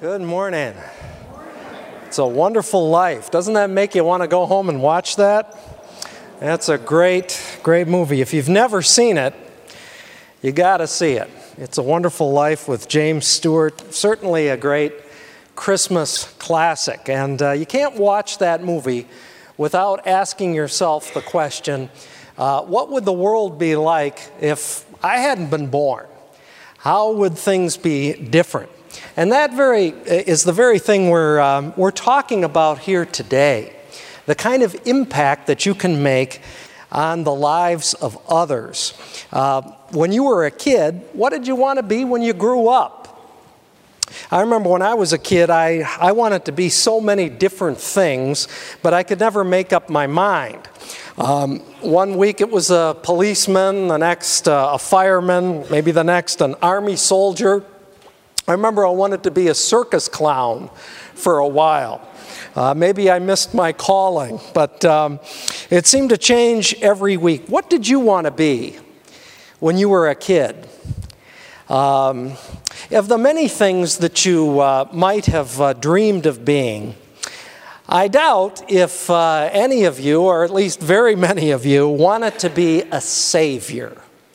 Good morning. It's a Wonderful Life. Doesn't that make you want to go home and watch that? That's a great movie. If you've never seen it, you got to see it. It's a Wonderful Life with James Stewart. Certainly a great Christmas classic. And you can't watch that movie without asking yourself the question, what would the world be like if I hadn't been born? How would things be different? And that is the very thing we're talking about here today. The kind of impact that you can make on the lives of others. When you were a kid, what did you want to be when you grew up? I remember when I was a kid, I wanted to be so many different things, but I could never make up my mind. One week it was a policeman, the next a fireman, maybe the next an army soldier. I remember I wanted to be a circus clown for a while. Maybe I missed my calling, but it seemed to change every week. What did you want to be when you were a kid? Of the many things that you might have dreamed of being, I doubt if any of you, or at least very many of you, wanted to be a savior.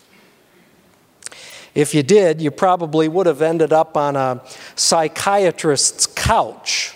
If you did, you probably would have ended up on a psychiatrist's couch,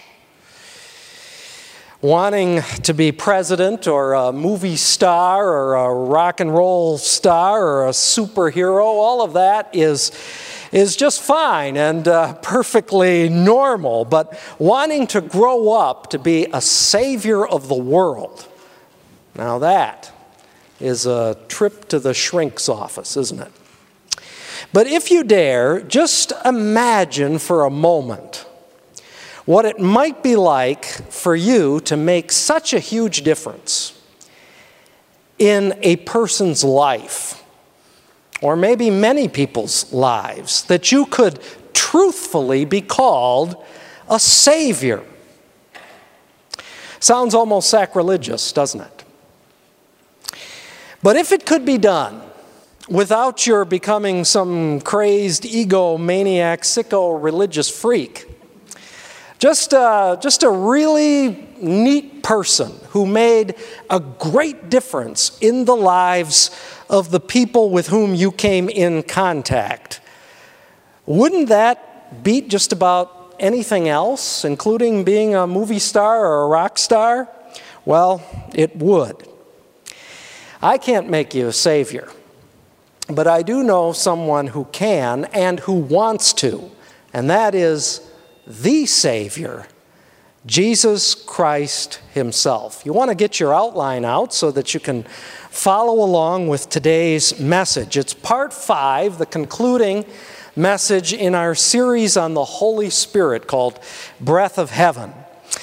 wanting to be president or a movie star or a rock and roll star or a superhero. All of that is just fine and perfectly normal. But wanting to grow up to be a savior of the world, now that is a trip to the shrink's office, isn't it? But if you dare, just imagine for a moment what it might be like for you to make such a huge difference in a person's life, or maybe many people's lives, that you could truthfully be called a savior. Sounds almost sacrilegious, doesn't it? But if it could be done, without your becoming some crazed egomaniac, sicko religious freak, just a really neat person who made a great difference in the lives of the people with whom you came in contact, wouldn't that beat just about anything else, including being a movie star or a rock star? Well, it would. I can't make you a savior, but I do know someone who can and who wants to, and that is the Savior, Jesus Christ himself. You want to get your outline out so that you can follow along with today's message. It's part 5, the concluding message in our series on the Holy Spirit called Breath of Heaven.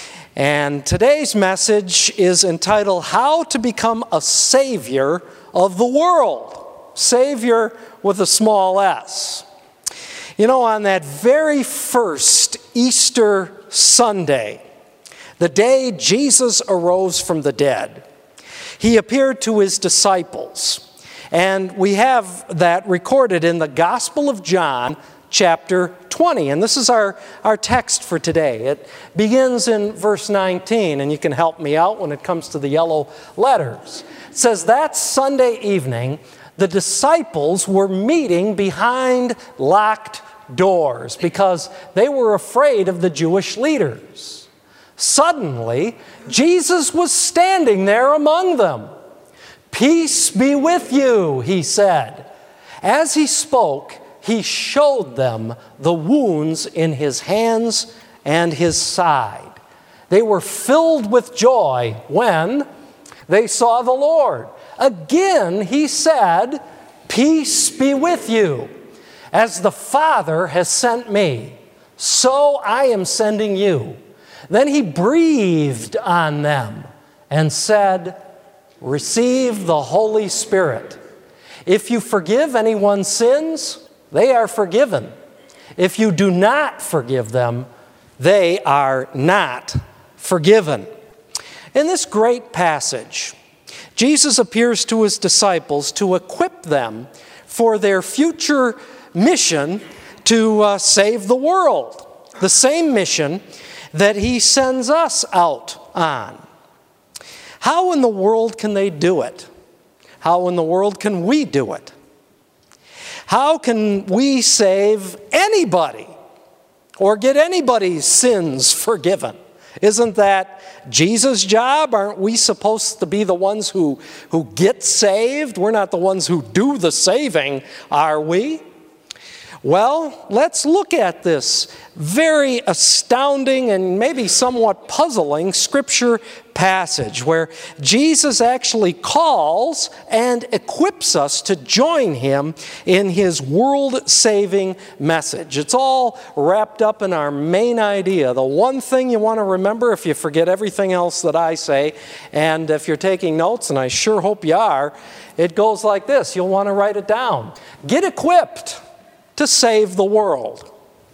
And today's message is entitled, How to Become a Savior of the World. Savior with a small s. You know, on that very first Easter Sunday, the day Jesus arose from the dead, he appeared to his disciples. And we have that recorded in the Gospel of John, chapter 20. And this is our text for today. It begins in verse 19, and you can help me out when it comes to the yellow letters. It says, that Sunday evening, the disciples were meeting behind locked doors because they were afraid of the Jewish leaders. Suddenly, Jesus was standing there among them. "Peace be with you," he said. As he spoke, he showed them the wounds in his hands and his side. They were filled with joy when they saw the Lord. Again, he said, "Peace be with you. As the Father has sent me, so I am sending you." Then he breathed on them and said, "Receive the Holy Spirit. If you forgive anyone's sins, they are forgiven. If you do not forgive them, they are not forgiven." In this great passage, Jesus appears to his disciples to equip them for their future mission to save the world. the same mission that he sends us out on. How in the world can they do it? How in the world can we do it? How can we save anybody or get anybody's sins forgiven? Isn't that Jesus' job? Aren't we supposed to be the ones who get saved? We're not the ones who do the saving, are we? Well, let's look at this very astounding and maybe somewhat puzzling scripture passage where Jesus actually calls and equips us to join him in his world-saving message. It's all wrapped up in our main idea. The one thing you want to remember if you forget everything else that I say, and if you're taking notes, and I sure hope you are, it goes like this. You'll want to write it down. Get equipped to save the world.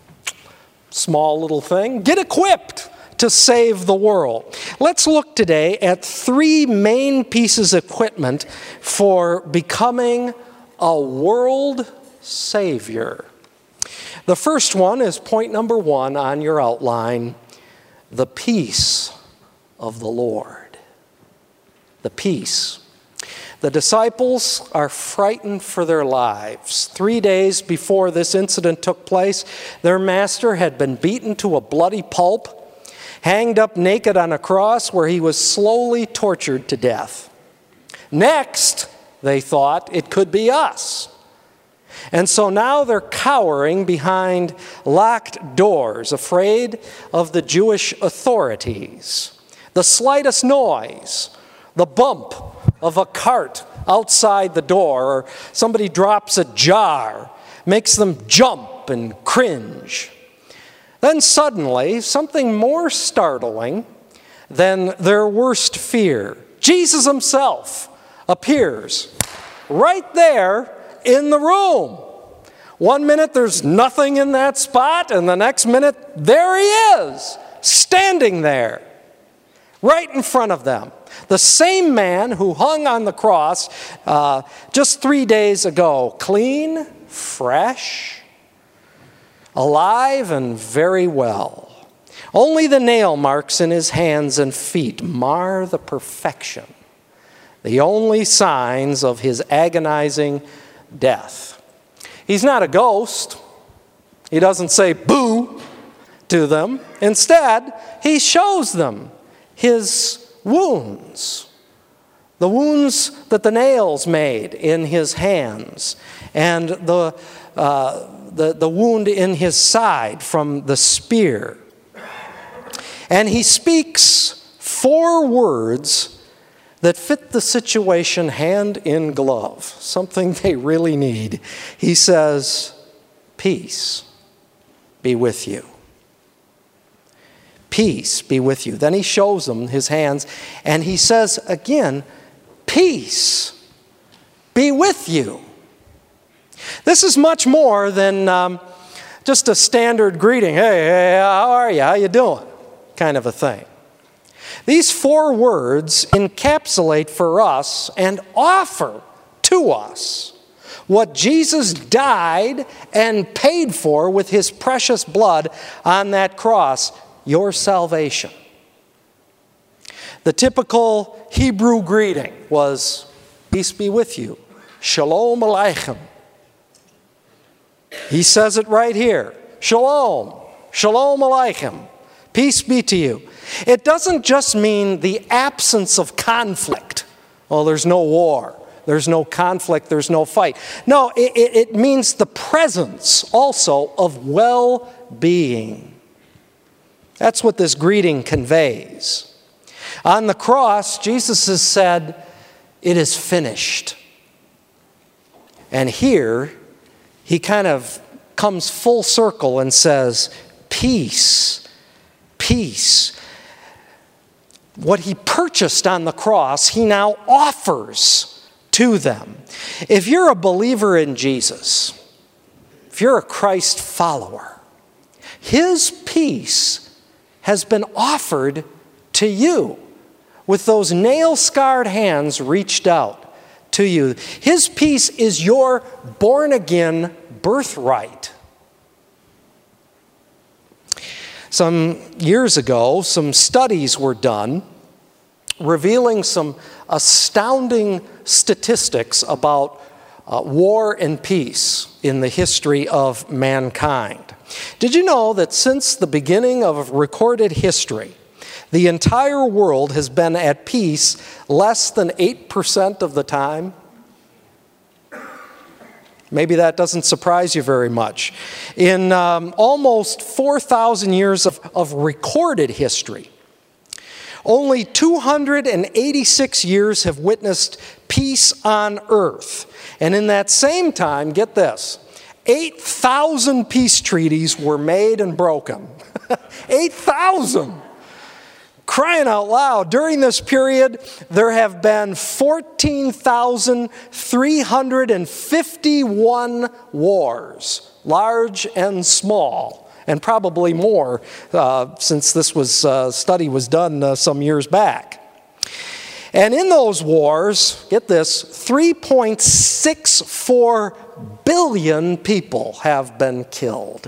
Small little thing. Get equipped to save the world. Let's look today at three main pieces of equipment for becoming a world savior. The first one is point number 1 on your outline: the peace of the Lord. The peace. The disciples are frightened for their lives. 3 days before this incident took place, their master had been beaten to a bloody pulp, hanged up naked on a cross where he was slowly tortured to death. Next, they thought, it could be us. And so now they're cowering behind locked doors, afraid of the Jewish authorities. The slightest noise, the bump of a cart outside the door, or somebody drops a jar, makes them jump and cringe. Then suddenly, something more startling than their worst fear. Jesus himself appears right there in the room. 1 minute there's nothing in that spot, and the next minute there he is, standing there, right in front of them. The same man who hung on the cross just 3 days ago, clean, fresh, alive, and very well. Only the nail marks in his hands and feet mar the perfection, the only signs of his agonizing death. He's not a ghost. He doesn't say boo to them. Instead, he shows them his wounds, the wounds that the nails made in his hands, and the wound in his side from the spear. And he speaks 4 words that fit the situation hand in glove, something they really need. He says, "Peace be with you." Peace be with you. Then he shows them his hands, and he says again, "Peace be with you." This is much more than just a standard greeting. Hey, how are you? How you doing? Kind of a thing. These 4 words encapsulate for us and offer to us what Jesus died and paid for with his precious blood on that cross: your salvation. The typical Hebrew greeting was, "Peace be with you. Shalom Aleichem." He says it right here. Shalom. Shalom Aleichem. Peace be to you. It doesn't just mean the absence of conflict. Well, there's no war. There's no conflict. There's no fight. No, it means the presence also of well-being. That's what this greeting conveys. On the cross, Jesus has said, "It is finished." And here, he kind of comes full circle and says, "Peace, peace." What he purchased on the cross, he now offers to them. If you're a believer in Jesus, if you're a Christ follower, his peace has been offered to you with those nail-scarred hands reached out to you. His peace is your born-again birthright. Some years ago, some studies were done revealing some astounding statistics about war and peace in the history of mankind. Did you know that since the beginning of recorded history, the entire world has been at peace less than 8% of the time? Maybe that doesn't surprise you very much. In almost 4,000 years of recorded history, only 286 years have witnessed peace on earth. And in that same time, get this, 8,000 peace treaties were made and broken. 8,000! Crying out loud. During this period, there have been 14,351 wars, large and small, and probably more since this study was done some years back. And in those wars, get this, 3.64 billion people have been killed.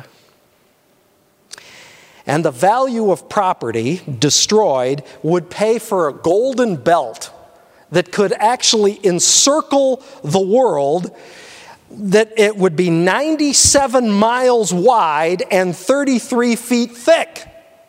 And the value of property destroyed would pay for a golden belt that could actually encircle the world, that it would be 97 miles wide and 33 feet thick.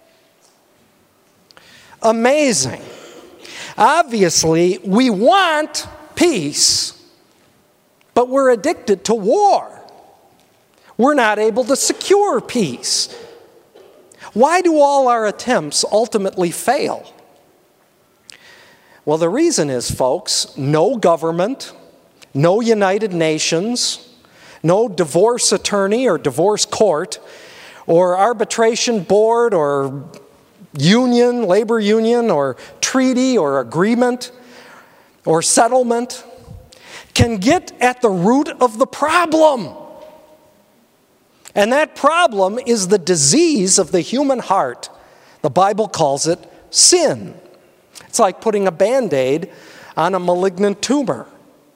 Amazing. Obviously, we want peace, but we're addicted to war. We're not able to secure peace. Why do all our attempts ultimately fail? Well, the reason is, folks, no government, no United Nations, no divorce attorney or divorce court, or arbitration board or union, labor union, or treaty or agreement or settlement can get at the root of the problem. And that problem is the disease of the human heart. The Bible calls it sin. It's like putting a Band-Aid on a malignant tumor.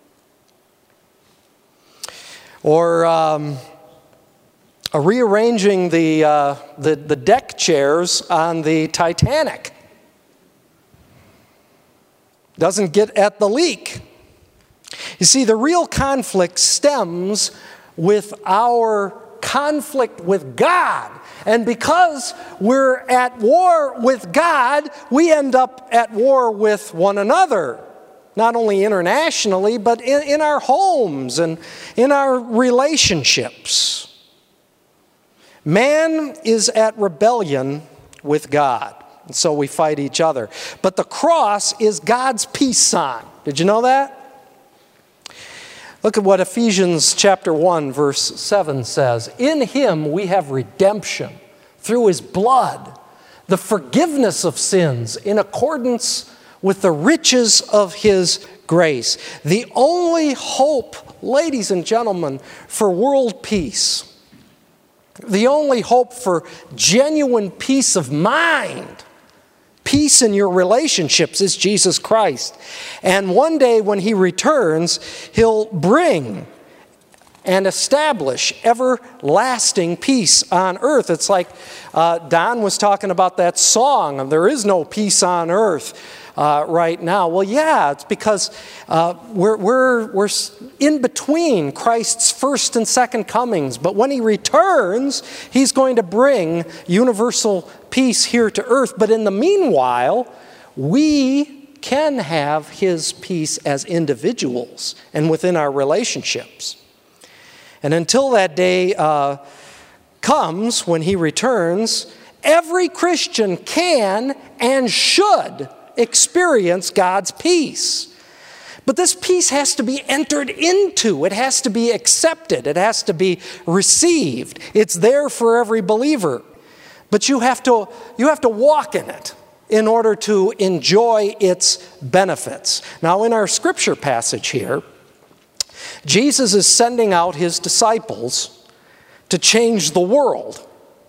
Or rearranging the deck chairs on the Titanic. Doesn't get at the leak. You see, the real conflict stems with our conflict with God. And because we're at war with God, we end up at war with one another. Not only internationally, but in our homes and in our relationships. Man is at rebellion with God, and so we fight each other. But the cross is God's peace sign. Did you know that? Look at what Ephesians chapter 1, verse 7 says. In him we have redemption through his blood, the forgiveness of sins in accordance with the riches of his grace. The only hope, ladies and gentlemen, for world peace, the only hope for genuine peace of mind, peace in your relationships, is Jesus Christ. And one day when he returns, he'll bring and establish everlasting peace on earth. It's like Don was talking about that song, "There is no peace on earth right now." Well, yeah, it's because we're in between Christ's first and second comings. But when he returns, he's going to bring universal peace here to earth. But in the meanwhile, we can have his peace as individuals and within our relationships. And until that day comes when he returns, every Christian can and should experience God's peace. But this peace has to be entered into. It has to be accepted. It has to be received. It's there for every believer. But you have to walk in it in order to enjoy its benefits. Now, in our scripture passage here, Jesus is sending out his disciples to change the world.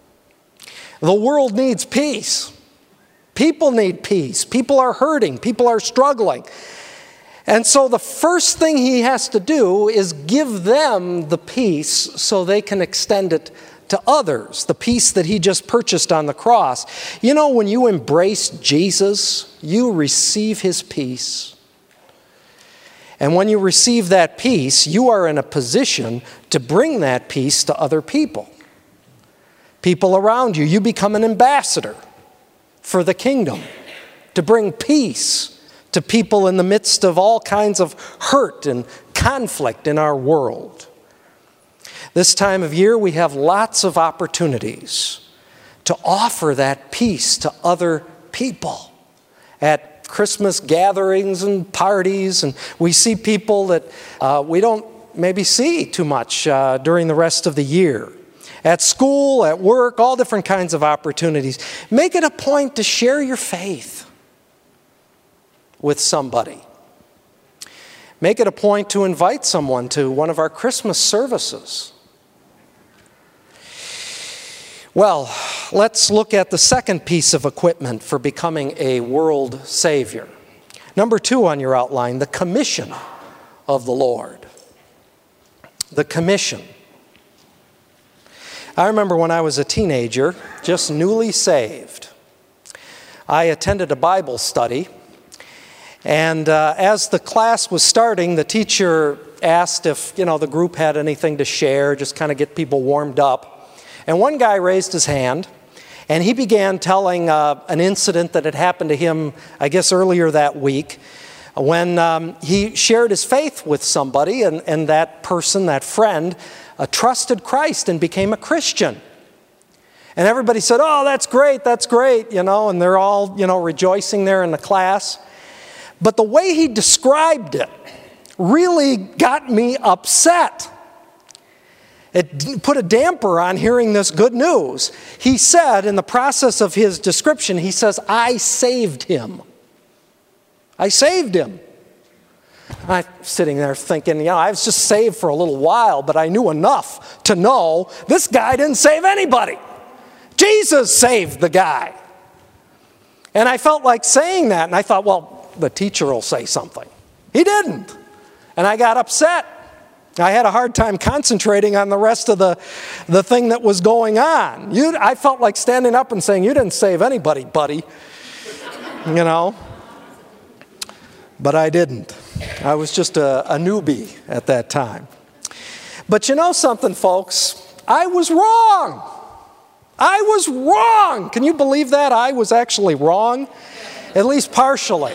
The world needs peace. People need peace. People are hurting. People are struggling. And so the first thing he has to do is give them the peace so they can extend it to others, the peace that he just purchased on the cross. You know, when you embrace Jesus, you receive his peace. And when you receive that peace, you are in a position to bring that peace to other people. People around you. You become an ambassador for the kingdom to bring peace to people in the midst of all kinds of hurt and conflict in our world. This time of year, we have lots of opportunities to offer that peace to other people at Christmas gatherings and parties. And we see people that we don't maybe see too much during the rest of the year. At school, at work, all different kinds of opportunities. Make it a point to share your faith with somebody. Make it a point to invite someone to one of our Christmas services. Well, let's look at the second piece of equipment for becoming a world savior. Number 2 on your outline, the commission of the Lord. The commission. I remember when I was a teenager, just newly saved, I attended a Bible study. And as the class was starting, the teacher asked if, the group had anything to share, just kind of get people warmed up. And one guy raised his hand, and he began telling an incident that had happened to him, I guess, earlier that week, when he shared his faith with somebody, and that person, that friend, trusted Christ and became a Christian. And everybody said, "Oh, that's great, and they're all, rejoicing there in the class. But the way he described it really got me upset. It put a damper on hearing this good news. He said, in the process of his description, he says, "I saved him. I saved him." I'm sitting there thinking, I was just saved for a little while, but I knew enough to know this guy didn't save anybody. Jesus saved the guy. And I felt like saying that, and I thought, well, the teacher will say something. He didn't. And I got upset. I had a hard time concentrating on the rest of the thing that was going on. I felt like standing up and saying, "You didn't save anybody, buddy." But I didn't. I was just a newbie at that time. But you know something, folks? I was wrong. I was wrong. Can you believe that? I was actually wrong, at least partially.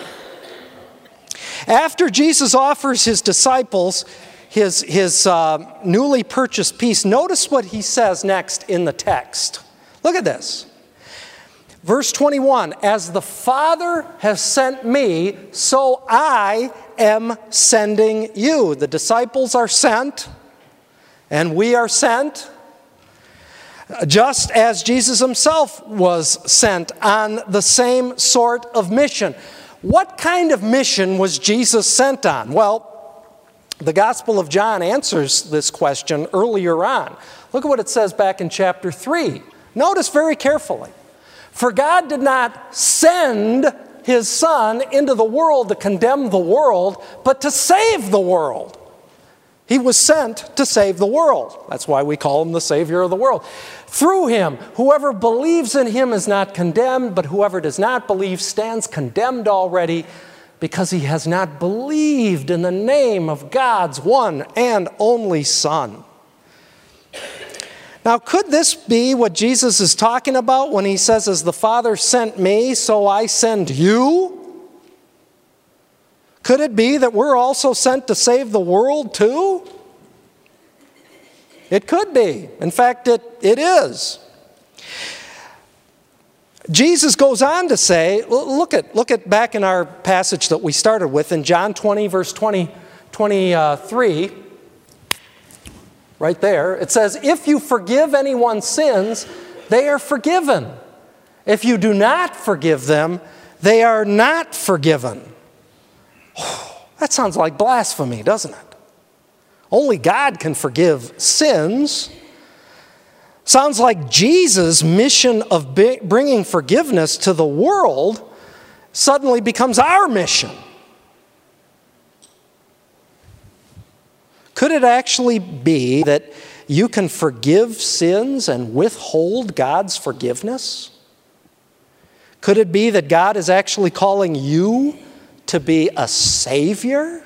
After Jesus offers his disciples his newly purchased peace, notice what he says next in the text. Look at this. Verse 21, "As the Father has sent me, so I am sending you." The disciples are sent, and we are sent, just as Jesus himself was sent on the same sort of mission. What kind of mission was Jesus sent on? Well, the Gospel of John answers this question earlier on. Look at what it says back in chapter 3. Notice very carefully. "For God did not send his Son into the world to condemn the world, but to save the world." He was sent to save the world. That's why we call him the Savior of the world. "Through him, whoever believes in him is not condemned, but whoever does not believe stands condemned already, because he has not believed in the name of God's one and only Son." Now, could this be what Jesus is talking about when he says, "As the Father sent me, so I send you"? Could it be that we're also sent to save the world too? It could be. In fact, it is. Jesus goes on to say, look at back in our passage that we started with in John 20, verse 23, right there. It says, "If you forgive anyone's sins, they are forgiven. If you do not forgive them, they are not forgiven." That sounds like blasphemy, doesn't it? Only God can forgive sins. Sounds like Jesus' mission of bringing forgiveness to the world suddenly becomes our mission. Could it actually be that you can forgive sins and withhold God's forgiveness? Could it be that God is actually calling you to be a savior?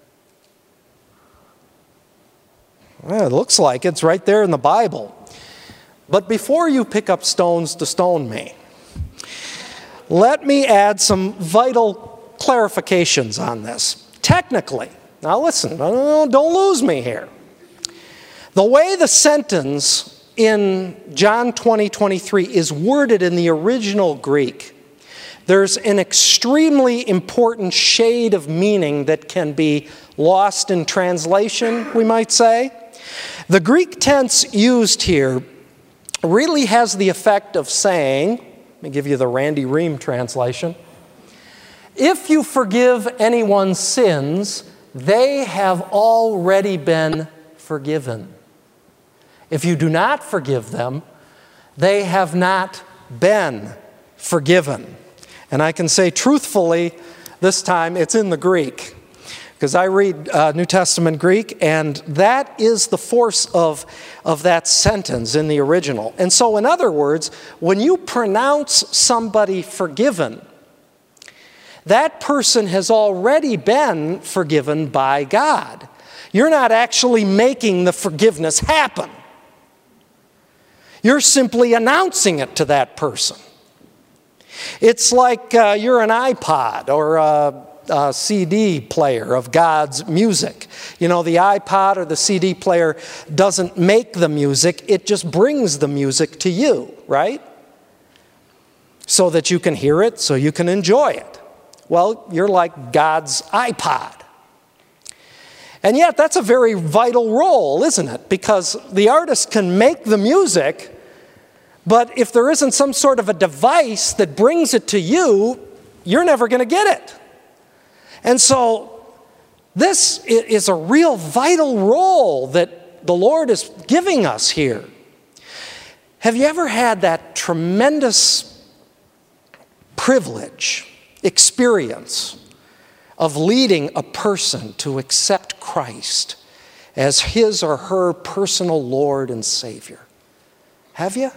Well, it looks like it's right there in the Bible. But before you pick up stones to stone me, let me add some vital clarifications on this. Technically, now listen, don't lose me here. The way the sentence in John 20:23 is worded in the original Greek, there's an extremely important shade of meaning that can be lost in translation, we might say. The Greek tense used here really has the effect of saying, let me give you the Randy Ream translation, if you forgive anyone's sins, they have already been forgiven. If you do not forgive them, they have not been forgiven. And I can say truthfully, this time it's in the Greek, because I read New Testament Greek, and that is the force of that sentence in the original. And so, in other words, when you pronounce somebody forgiven, that person has already been forgiven by God. You're not actually making the forgiveness happen. You're simply announcing it to that person. It's like you're an iPod or a CD player of God's music. You know, the iPod or the CD player doesn't make the music, it just brings the music to you, right? So that you can hear it, so you can enjoy it. Well, you're like God's iPod. And yet, that's a very vital role, isn't it? Because the artist can make the music, but if there isn't some sort of a device that brings it to you, you're never going to get it. And so, this is a real vital role that the Lord is giving us here. Have you ever had that tremendous privilege, experience of leading a person to accept Christ as his or her personal Lord and Savior? Have you?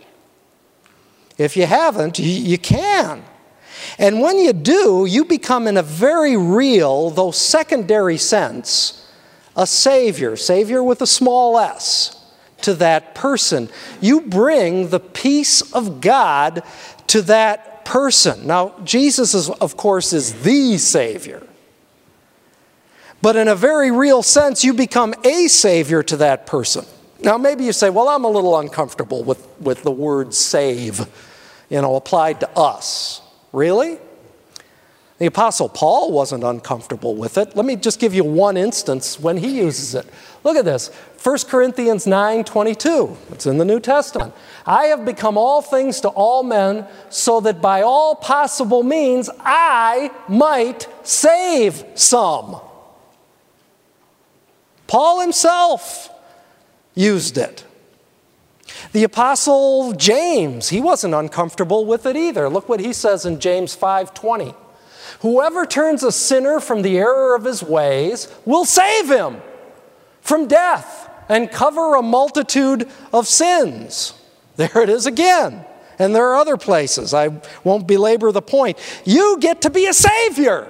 If you haven't, you can. And when you do, you become in a very real, though secondary sense, a Savior. Savior with a small s to that person. You bring the peace of God to that person. Now, Jesus, of course, is the Savior. But in a very real sense, you become a Savior to that person. Now, maybe you say, well, I'm a little uncomfortable with the word save, applied to us. Really? The Apostle Paul wasn't uncomfortable with it. Let me just give you one instance when he uses it. Look at this. 1 Corinthians 9:22. It's in the New Testament. I have become all things to all men so that by all possible means I might save some. Paul himself used it. The Apostle James, he wasn't uncomfortable with it either. Look what he says in James 5:20. Whoever turns a sinner from the error of his ways will save him from death and cover a multitude of sins. There it is again. And there are other places. I won't belabor the point. You get to be a Savior.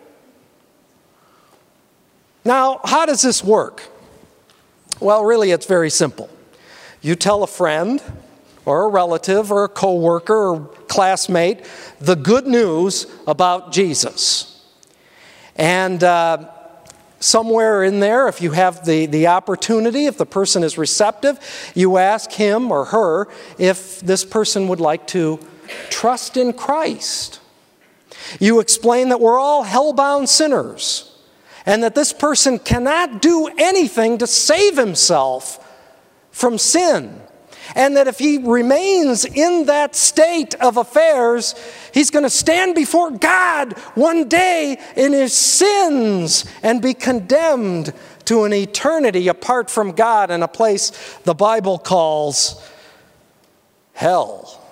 Now, how does this work? Well, really, it's very simple. You tell a friend or a relative or a coworker or classmate the good news about Jesus. And somewhere in there, if you have the opportunity, if the person is receptive, you ask him or her if this person would like to trust in Christ. You explain that we're all hell-bound sinners and that this person cannot do anything to save himself from sin. And that if he remains in that state of affairs, he's going to stand before God one day in his sins and be condemned to an eternity apart from God in a place the Bible calls hell.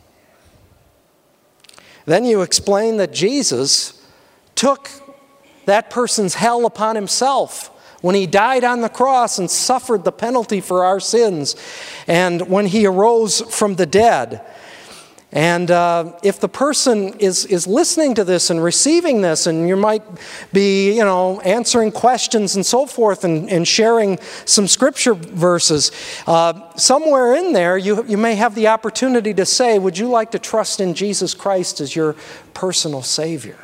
Then you explain that Jesus took that person's hell upon himself when he died on the cross and suffered the penalty for our sins, and when he arose from the dead. And if the person is listening to this and receiving this, and you might be, answering questions and so forth and sharing some scripture verses, somewhere in there you may have the opportunity to say, would you like to trust in Jesus Christ as your personal Savior?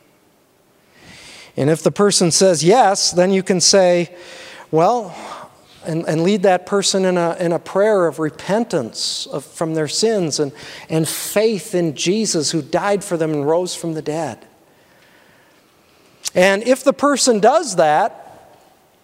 And if the person says yes, then you can say, well, and lead that person in a prayer of repentance from their sins and faith in Jesus who died for them and rose from the dead. And if the person does that,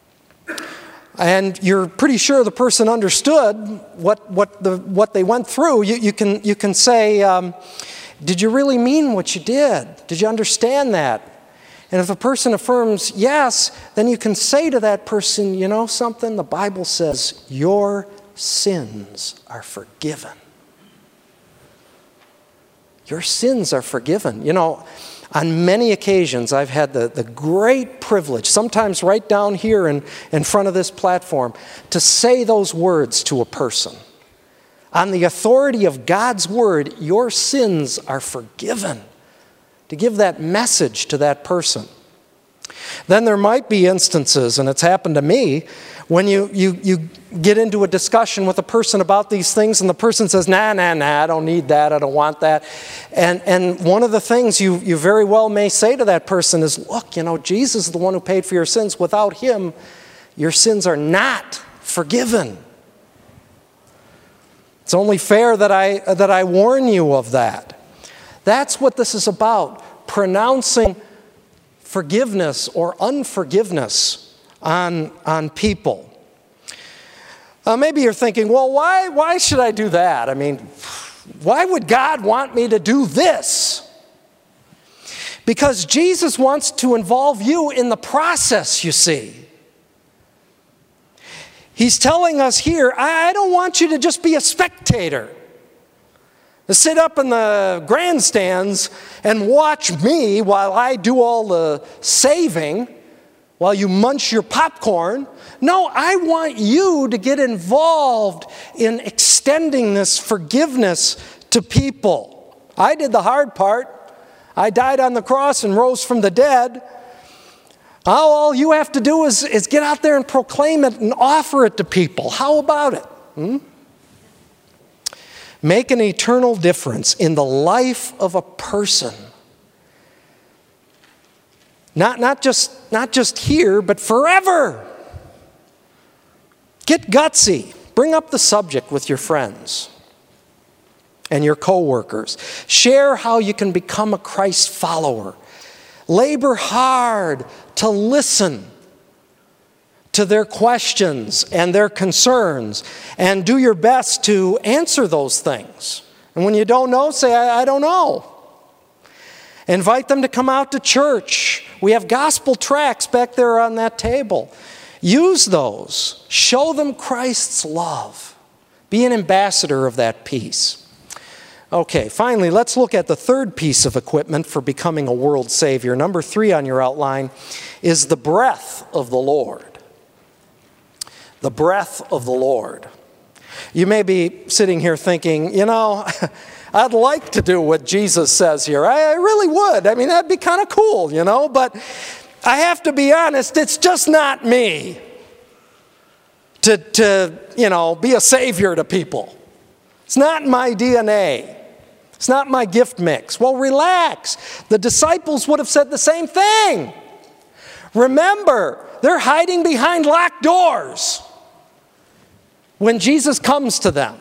and you're pretty sure the person understood what they went through, you can say, did you really mean what you did? Did you understand that? And if the person affirms yes, then you can say to that person, you know something? The Bible says your sins are forgiven. Your sins are forgiven. On many occasions I've had the great privilege, sometimes right down here in front of this platform, to say those words to a person. On the authority of God's word, your sins are forgiven. To give that message to that person. Then there might be instances, and it's happened to me, when you get into a discussion with a person about these things and the person says, nah, I don't need that, I don't want that. And one of the things you very well may say to that person is, look, Jesus is the one who paid for your sins. Without him, your sins are not forgiven. It's only fair that I warn you of that. That's what this is about, pronouncing forgiveness or unforgiveness on people. Maybe you're thinking, well, why should I do that? I mean, why would God want me to do this? Because Jesus wants to involve you in the process, you see. He's telling us here, I don't want you to just be a spectator. To sit up in the grandstands and watch me while I do all the saving, while you munch your popcorn. No, I want you to get involved in extending this forgiveness to people. I did the hard part. I died on the cross and rose from the dead. All you have to do is get out there and proclaim it and offer it to people. How about it? Make an eternal difference in the life of a person. Not just here, but forever. Get gutsy. Bring up the subject with your friends and your coworkers. Share how you can become a Christ follower. Labor hard to listen to their questions and their concerns, and do your best to answer those things. And when you don't know, say, I don't know. Invite them to come out to church. We have gospel tracts back there on that table. Use those. Show them Christ's love. Be an ambassador of that peace. Okay, finally, let's look at the third piece of equipment for becoming a world savior. Number 3 on your outline is the breath of the Lord. The breath of the Lord. You may be sitting here thinking, I'd like to do what Jesus says here. I really would. I mean, that'd be kind of cool, but I have to be honest, it's just not me to be a savior to people. It's not my DNA. It's not my gift mix. Well, relax. The disciples would have said the same thing. Remember, they're hiding behind locked doors when Jesus comes to them.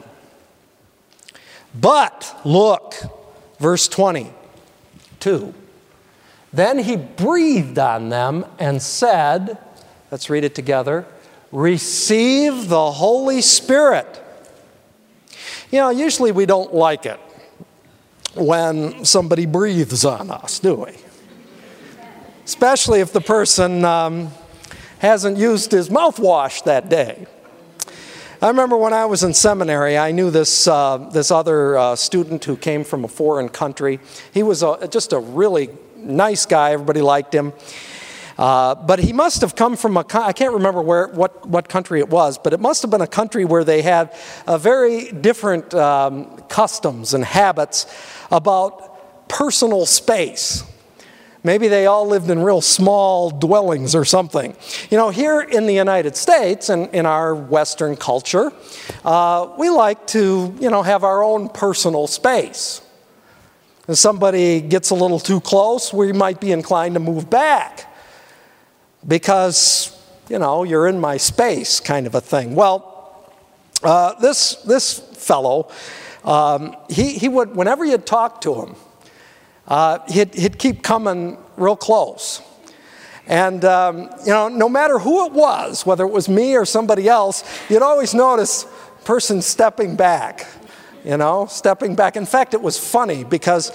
But look, verse 22. Then he breathed on them and said, let's read it together, receive the Holy Spirit. Usually we don't like it when somebody breathes on us, do we? Especially if the person hasn't used his mouthwash that day. I remember when I was in seminary, I knew this other student who came from a foreign country. He was just a really nice guy. Everybody liked him. But he must have come from I can't remember what country it was, but it must have been a country where they had very different customs and habits about personal space. Maybe they all lived in real small dwellings or something. Here in the United States and in our Western culture, we like to, have our own personal space. If somebody gets a little too close, we might be inclined to move back because, you're in my space kind of a thing. Well, this fellow, he would, whenever you'd talk to him, he'd keep coming real close. And, no matter who it was, whether it was me or somebody else, you'd always notice a person stepping back, stepping back. In fact, it was funny because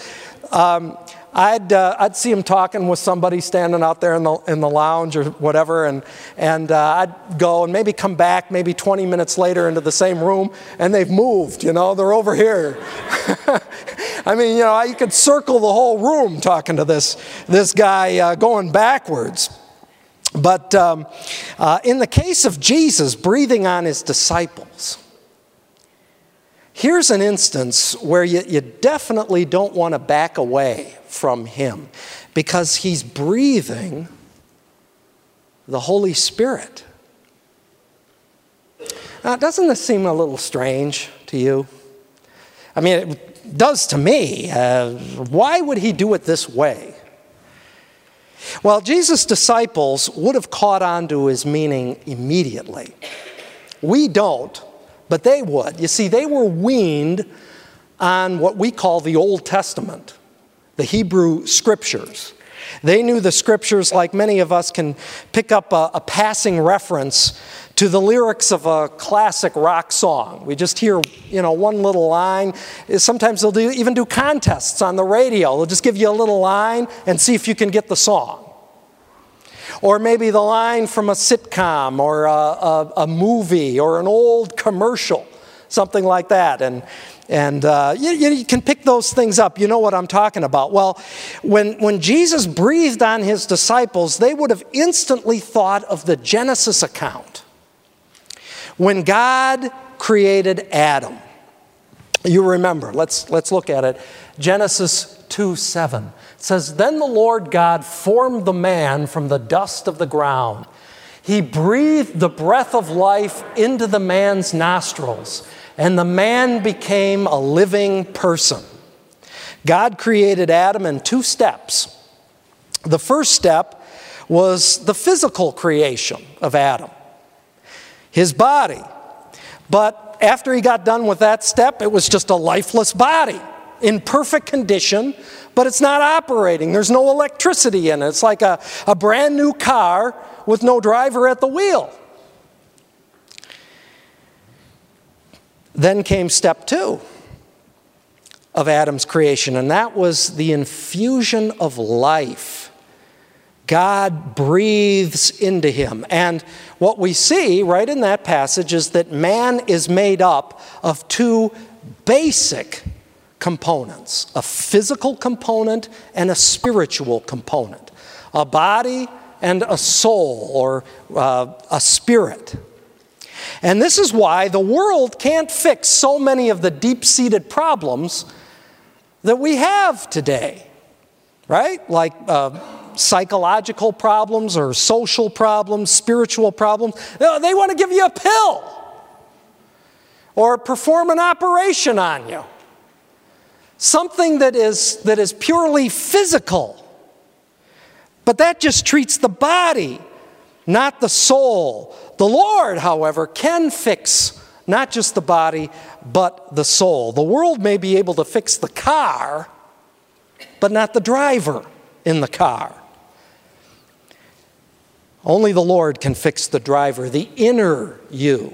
I'd see him talking with somebody standing out there in the lounge or whatever, and I'd go and maybe come back maybe 20 minutes later into the same room, and they've moved, they're over here. I mean, you could circle the whole room talking to this guy going backwards. But in the case of Jesus breathing on his disciples, here's an instance where you definitely don't want to back away from him because he's breathing the Holy Spirit. Now, doesn't this seem a little strange to you? I mean, it does to me. Why would he do it this way? Well, Jesus' disciples would have caught on to his meaning immediately. We don't. But they would. You see, they were weaned on what we call the Old Testament, the Hebrew Scriptures. They knew the Scriptures like many of us can pick up a passing reference to the lyrics of a classic rock song. We just hear, one little line. Sometimes they'll even do contests on the radio. They'll just give you a little line and see if you can get the song. Or maybe the line from a sitcom or a movie or an old commercial, something like that. And you can pick those things up. You know what I'm talking about. Well, when Jesus breathed on his disciples, they would have instantly thought of the Genesis account. When God created Adam. You remember, let's look at it. Genesis 2:7. It says, "Then the Lord God formed the man from the dust of the ground. He breathed the breath of life into the man's nostrils, and the man became a living person." God created Adam in 2 steps. The first step was the physical creation of Adam, his body. But after he got done with that step, it was just a lifeless body in perfect condition, but it's not operating. There's no electricity in it. It's like a brand new car with no driver at the wheel. Then came step 2 of Adam's creation, and that was the infusion of life. God breathes into him. And what we see right in that passage is that man is made up of 2 basic components, a physical component and a spiritual component, a body and a soul or a spirit. And this is why the world can't fix so many of the deep-seated problems that we have today, right? Like psychological problems or social problems, spiritual problems. They want to give you a pill or perform an operation on you. Something that is purely physical. But that just treats the body, not the soul. The Lord, however, can fix not just the body, but the soul. The world may be able to fix the car, but not the driver in the car. Only the Lord can fix the driver, the inner you.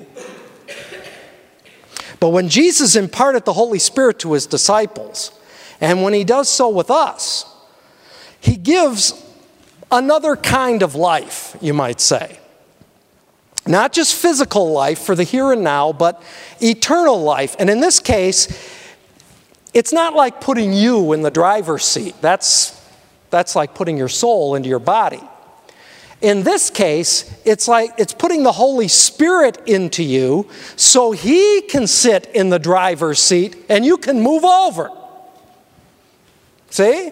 But when Jesus imparted the Holy Spirit to his disciples, and when he does so with us, he gives another kind of life, you might say. Not just physical life for the here and now, but eternal life. And in this case, it's not like putting you in the driver's seat. That's like putting your soul into your body. In this case, it's like it's putting the Holy Spirit into you so He can sit in the driver's seat and you can move over. See?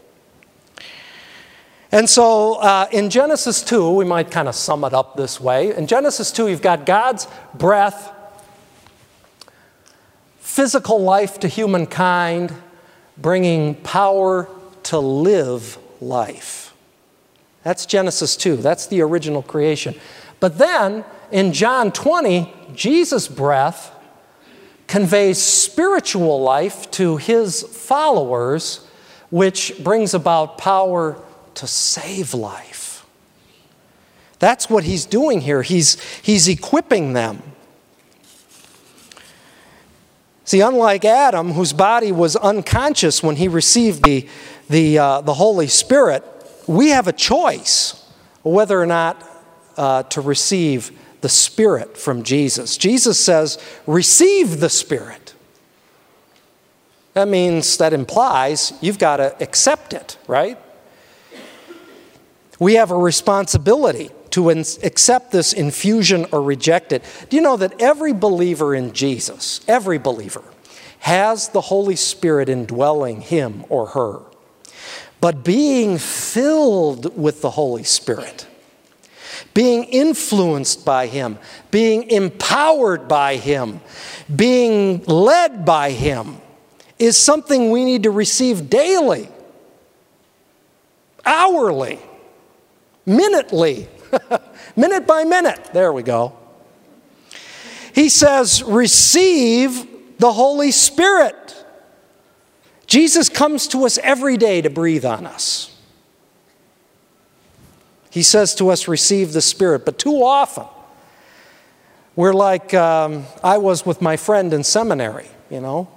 And so in Genesis 2, we might kind of sum it up this way. In Genesis 2, you've got God's breath, physical life to humankind, bringing power to live life. That's Genesis 2. That's the original creation. But then, in John 20, Jesus' breath conveys spiritual life to His followers, which brings about power to save life. That's what He's doing here. He's equipping them. See, unlike Adam, whose body was unconscious when he received the Holy Spirit, we have a choice whether or not to receive the Spirit from Jesus. Jesus says, receive the Spirit. That implies you've got to accept it, right? We have a responsibility to accept this infusion or reject it. Do you know that every believer in Jesus, every believer, has the Holy Spirit indwelling him or her? But being filled with the Holy Spirit, being influenced by Him, being empowered by Him, being led by Him, is something we need to receive daily, hourly, minutely, minute by minute. There we go. He says, receive the Holy Spirit. Jesus comes to us every day to breathe on us. He says to us, receive the Spirit. But too often, we're like I was with my friend in seminary, you know.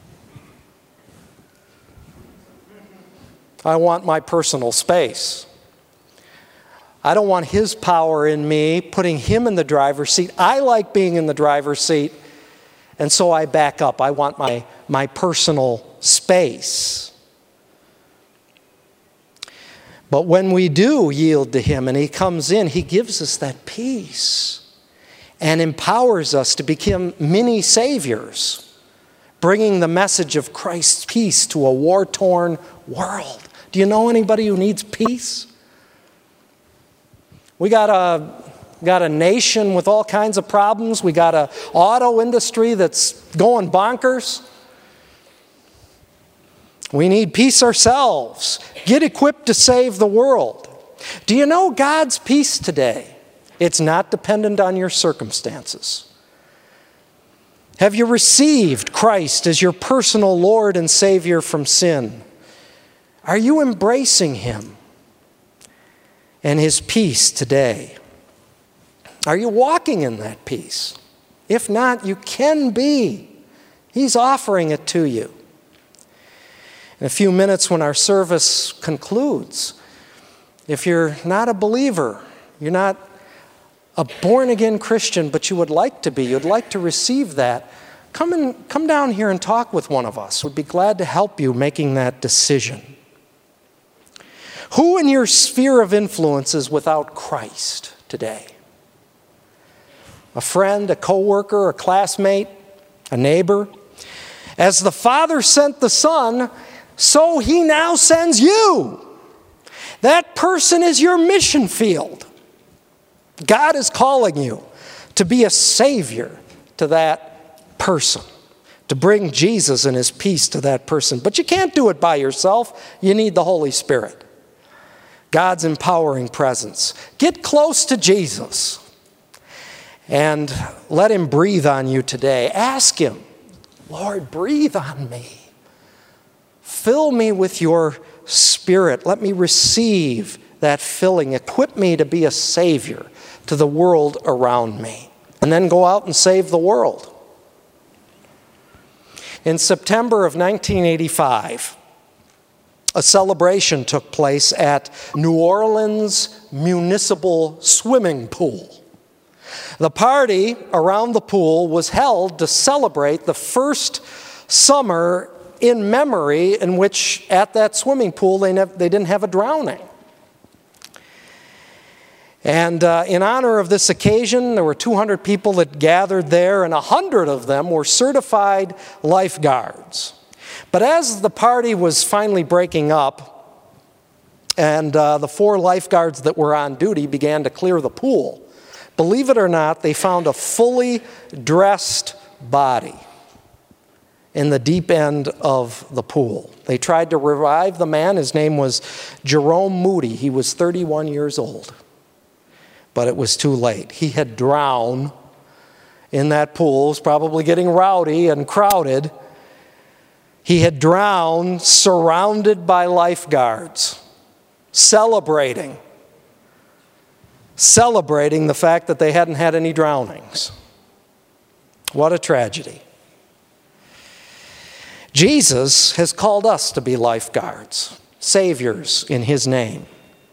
I want my personal space. I don't want his power in me, putting him in the driver's seat. I like being in the driver's seat, and so I back up. I want my personal space. But when we do yield to Him and He comes in, He gives us that peace and empowers us to become mini saviors, bringing the message of Christ's peace to a war-torn world. Do you know anybody who needs peace? We got a nation with all kinds of problems. We got an auto industry that's going bonkers. We need peace ourselves. Get equipped to save the world. Do you know God's peace today? It's not dependent on your circumstances. Have you received Christ as your personal Lord and Savior from sin? Are you embracing Him and His peace today? Are you walking in that peace? If not, you can be. He's offering it to you. In a few minutes when our service concludes, if you're not a believer, you're not a born-again Christian, but you would like to be, you'd like to receive that, come down here and talk with one of us. We'd be glad to help you making that decision. Who in your sphere of influence is without Christ today? A friend, a coworker, a classmate, a neighbor? As the Father sent the Son, so He now sends you. That person is your mission field. God is calling you to be a savior to that person, to bring Jesus and His peace to that person. But you can't do it by yourself. You need the Holy Spirit, God's empowering presence. Get close to Jesus and let Him breathe on you today. Ask Him, Lord, breathe on me. Fill me with your Spirit. Let me receive that filling. Equip me to be a savior to the world around me. And then go out and save the world. In September of 1985, a celebration took place at New Orleans Municipal Swimming Pool. The party around the pool was held to celebrate the first summer in memory in which at that swimming pool they didn't have a drowning. And in honor of this occasion, there were 200 people that gathered there, and 100 of them were certified lifeguards. But as the party was finally breaking up, and the 4 lifeguards that were on duty began to clear the pool, believe it or not, they found a fully dressed body in the deep end of the pool. They tried to revive the man. His name was Jerome Moody. He was 31 years old. But it was too late. He had drowned in that pool. It was probably getting rowdy and crowded. He had drowned surrounded by lifeguards, celebrating the fact that they hadn't had any drownings. What a tragedy. Jesus has called us to be lifeguards, saviors in his name.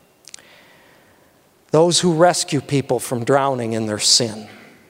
Those who rescue people from drowning in their sin.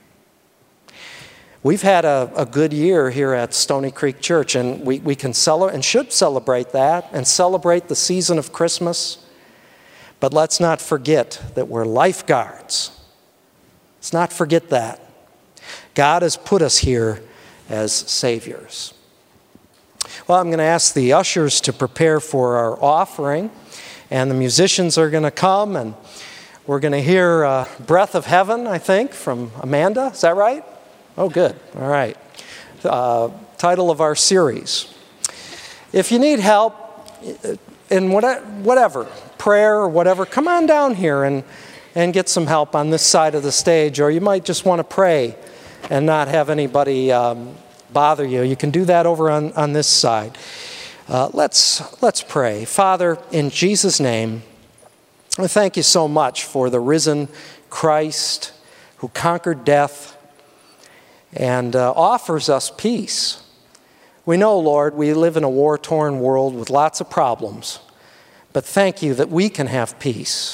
We've had a good year here at Stony Creek Church, and we can celebrate and should celebrate that and celebrate the season of Christmas. But let's not forget that we're lifeguards. Let's not forget that. God has put us here as saviors. Well, I'm going to ask the ushers to prepare for our offering, and the musicians are going to come, and we're going to hear Breath of Heaven, I think, from Amanda. Is that right? Oh, good. All right. Title of our series. If you need help in whatever, prayer or whatever, come on down here and get some help on this side of the stage, or you might just want to pray and not have anybody bother you. You can do that over on this side. Let's pray. Father, in Jesus' name, I thank you so much for the risen Christ who conquered death and offers us peace. We know, Lord, we live in a war-torn world with lots of problems, but thank you that we can have peace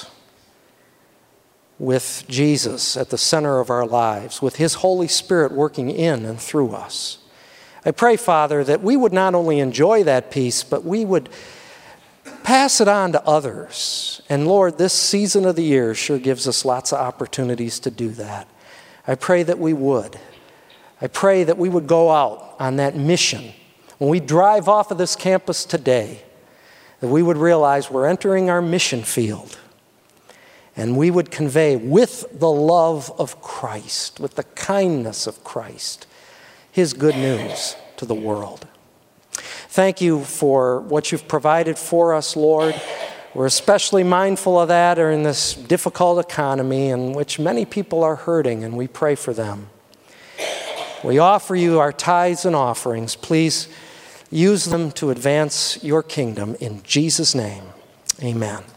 with Jesus at the center of our lives, with his Holy Spirit working in and through us. I pray, Father, that we would not only enjoy that peace, but we would pass it on to others. And Lord, this season of the year sure gives us lots of opportunities to do that. I pray that we would. I pray that we would go out on that mission. When we drive off of this campus today, that we would realize we're entering our mission field. And we would convey with the love of Christ, with the kindness of Christ, his good news to the world. Thank you for what you've provided for us, Lord. We're especially mindful of that in this difficult economy in which many people are hurting, and we pray for them. We offer you our tithes and offerings. Please use them to advance your kingdom in Jesus' name. Amen.